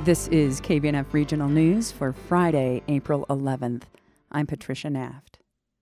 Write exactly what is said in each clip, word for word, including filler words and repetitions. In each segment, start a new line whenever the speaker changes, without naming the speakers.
This is K B N F Regional News for Friday, April eleventh. I'm Patricia Naft.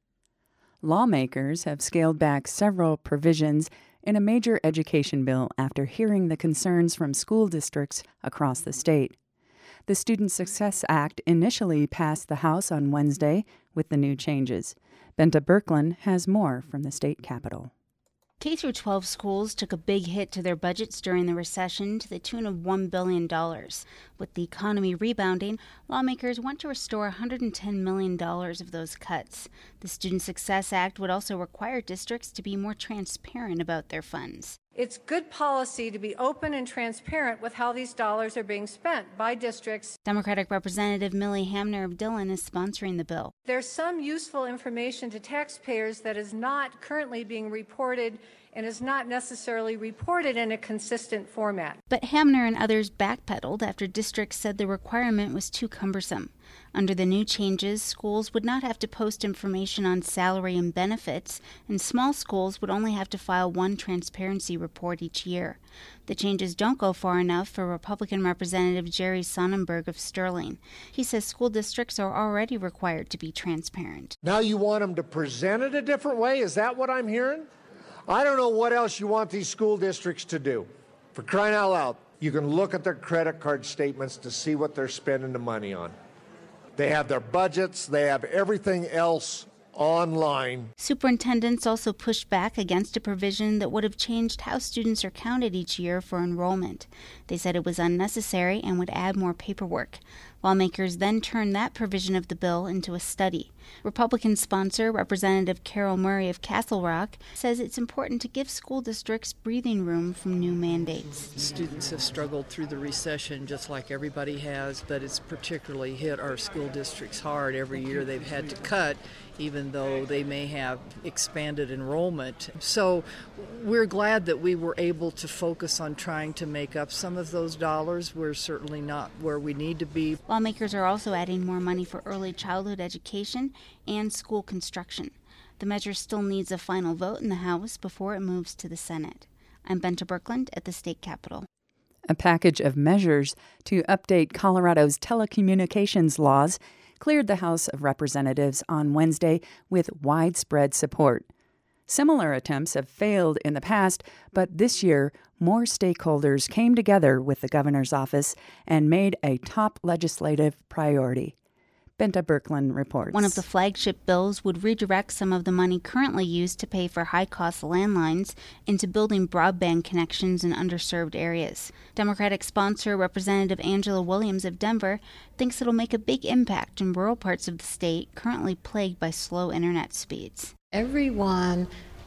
Lawmakers have scaled back several provisions in a major education bill after hearing the concerns from school districts across the state. The Student Success Act initially passed the House on Wednesday with the new changes. Benta Birkeland has more from the state capitol.
K through twelve schools took a big hit to their budgets during the recession to the tune of one billion dollars. With the economy rebounding, lawmakers want to restore one hundred ten million dollars of those cuts. The Student Success Act would also require districts to be more transparent about their funds.
It's good policy to be open and transparent with how these dollars are being spent by districts.
Democratic Representative Millie Hamner of Dillon is sponsoring the bill.
There's some useful information to taxpayers that is not currently being reported and is not necessarily reported in a consistent format.
But Hamner and others backpedaled after districts said the requirement was too cumbersome. Under the new changes, schools would not have to post information on salary and benefits, and small schools would only have to file one transparency report each year. The changes don't go far enough for Republican Representative Jerry Sonnenberg of Sterling. He says school districts are already required to be transparent.
Now you want them to present it a different way? Is that what I'm hearing? I don't know what else you want these school districts to do. For crying out loud, you can look at their credit card statements to see what they're spending the money on. They have their budgets, they have everything else online.
Superintendents also pushed back against a provision that would have changed how students are counted each year for enrollment. They said it was unnecessary and would add more paperwork. Lawmakers then turned that provision of the bill into a study. Republican sponsor Representative Carol Murray of Castle Rock says it's important to give school districts breathing room from new mandates.
Students have struggled through the recession just like everybody has, but it's particularly hit our school districts hard. Every year they've had to cut, even though they may have expanded enrollment. So we're glad that we were able to focus on trying to make up some of those dollars. We're certainly not where we need to be.
Lawmakers are also adding more money for early childhood education and school construction. The measure still needs a final vote in the House before it moves to the Senate. I'm Benta Birkeland at the state capitol.
A package of measures to update Colorado's telecommunications laws cleared the House of Representatives on Wednesday with widespread support. Similar attempts have failed in the past, but this year, more stakeholders came together with the governor's office and made a top legislative priority. Benta Birkeland reports.
One of the flagship bills would redirect some of the money currently used to pay for high-cost landlines into building broadband connections in underserved areas. Democratic sponsor Representative Angela Williams of Denver thinks it'll make a big impact in rural parts of the state currently plagued by slow internet speeds.
Everyone,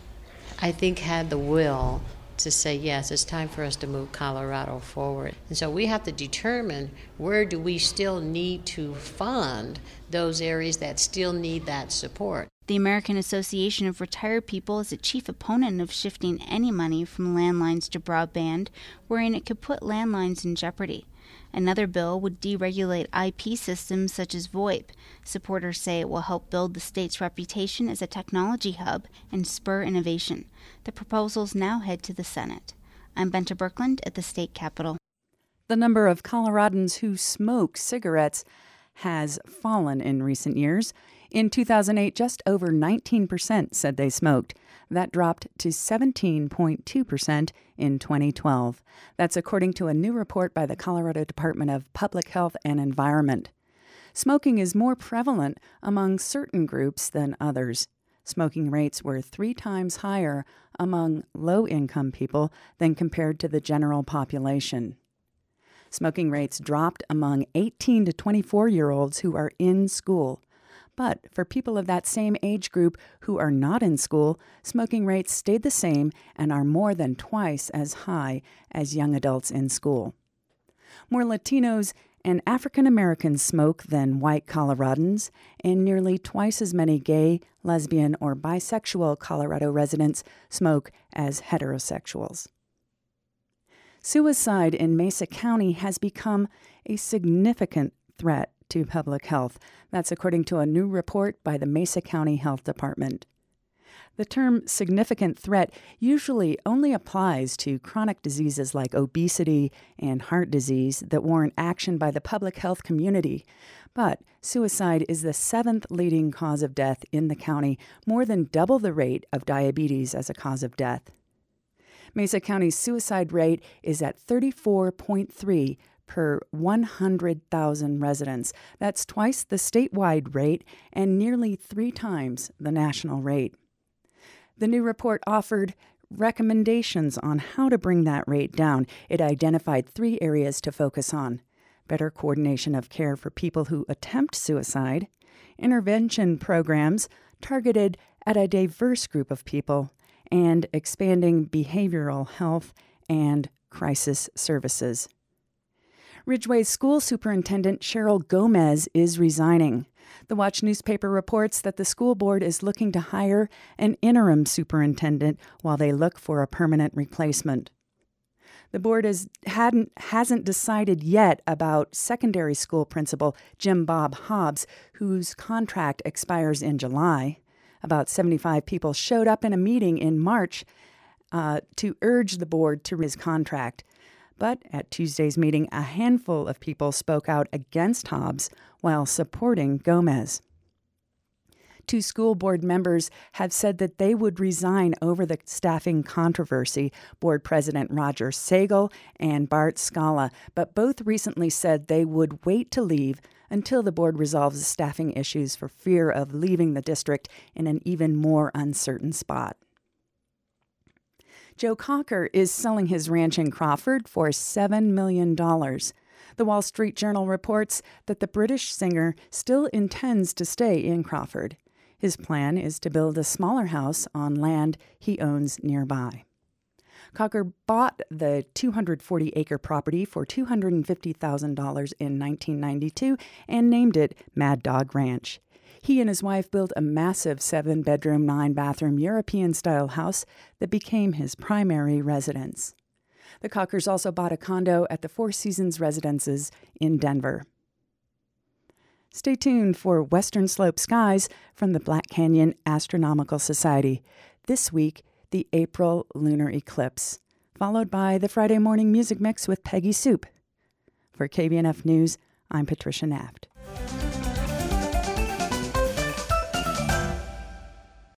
I think, had the will to say, yes, it's time for us to move Colorado forward. And so we have to determine where do we still need to fund those areas that still need that support.
The American Association of Retired People is a chief opponent of shifting any money from landlines to broadband, worrying it could put landlines in jeopardy. Another bill would deregulate I P systems such as VoIP. Supporters say it will help build the state's reputation as a technology hub and spur innovation. The proposals now head to the Senate. I'm Benta Birkeland at the state capitol.
The number of Coloradans who smoke cigarettes has fallen in recent years. In two thousand eight, just over nineteen percent said they smoked. That dropped to seventeen point two percent in twenty twelve. That's according to a new report by the Colorado Department of Public Health and Environment. Smoking is more prevalent among certain groups than others. Smoking rates were three times higher among low-income people than compared to the general population. Smoking rates dropped among eighteen to twenty-four-year-olds who are in school. But for people of that same age group who are not in school, smoking rates stayed the same and are more than twice as high as young adults in school. More Latinos and African Americans smoke than white Coloradans, and nearly twice as many gay, lesbian, or bisexual Colorado residents smoke as heterosexuals. Suicide in Mesa County has become a significant threat to public health. That's according to a new report by the Mesa County Health Department. The term significant threat usually only applies to chronic diseases like obesity and heart disease that warrant action by the public health community. But suicide is the seventh leading cause of death in the county, more than double the rate of diabetes as a cause of death. Mesa County's suicide rate is at thirty-four point three per one hundred thousand residents. That's twice the statewide rate and nearly three times the national rate. The new report offered recommendations on how to bring that rate down. It identified three areas to focus on: better coordination of care for people who attempt suicide, intervention programs targeted at a diverse group of people, and expanding behavioral health and crisis services. Ridgeway's school superintendent Cheryl Gomez is resigning. The Watch newspaper reports that the school board is looking to hire an interim superintendent while they look for a permanent replacement. The board is, hadn't, hasn't decided yet about secondary school principal Jim Bob Hobbs, whose contract expires in July. About seventy-five people showed up in a meeting in March uh, to urge the board to his contract. But at Tuesday's meeting, a handful of people spoke out against Hobbs while supporting Gomez. Two school board members have said that they would resign over the staffing controversy, board president Roger Sagel and Bart Scala, but both recently said they would wait to leave until the board resolves the staffing issues for fear of leaving the district in an even more uncertain spot. Joe Cocker is selling his ranch in Crawford for seven million dollars. The Wall Street Journal reports that the British singer still intends to stay in Crawford. His plan is to build a smaller house on land he owns nearby. Cocker bought the two hundred forty acre property for two hundred fifty thousand dollars in nineteen ninety-two and named it Mad Dog Ranch. He and his wife built a massive seven-bedroom, nine-bathroom European-style house that became his primary residence. The Cockers also bought a condo at the Four Seasons Residences in Denver. Stay tuned for Western Slope Skies from the Black Canyon Astronomical Society. This week, the April lunar eclipse, followed by the Friday morning music mix with Peggy Soup. For K B N F News, I'm Patricia Naft.